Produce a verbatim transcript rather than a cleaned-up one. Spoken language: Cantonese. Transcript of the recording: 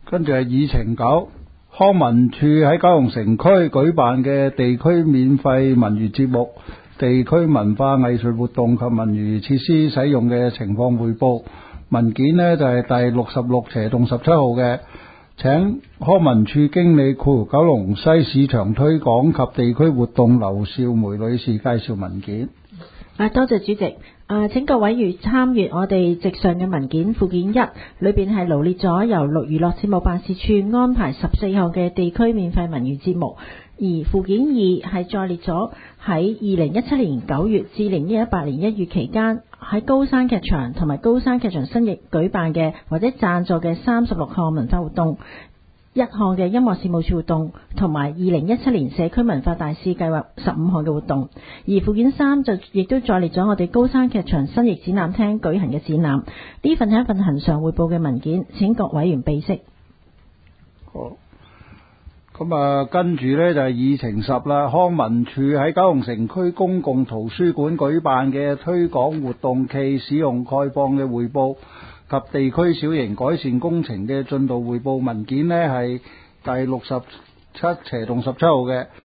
跟住係議程九，康文署喺九龍城區舉辦嘅地區免費文娛節目、地區文化藝術活動及文娛設施使用嘅情況匯報文件呢，就係第六十六斜棟十七號嘅，請康文署經理括弧九龍西市場推廣及地區活動劉少梅女士介紹文件。 啊，多謝主席。啊，請各位如參閱我哋直上嘅文件附件一，裏邊係羅列咗由綠娛樂事務辦事處安排十四項嘅地區免費文娛節目，而附件二係再列咗喺二零一七年九月至二零一八年一月期間喺高山劇場同埋高山劇場新翼舉辦嘅或者贊助嘅三十六項文化活動，一項嘅音樂事務處活動，同埋二零一七年社區文化大使計劃十五項嘅活動。而附件三就亦都再列咗我哋高山劇場新翼展覽廳舉行嘅展覽。呢份係一份恆常匯報嘅文件，請各委員備悉。 好，咁啊，跟住呢就係議程十啦。康文署喺九龍城區公共圖書館舉辦嘅推廣活動暨使用概況嘅匯報及地區小型改善工程嘅進度匯報文件呢，係第六十七斜棟十七號嘅。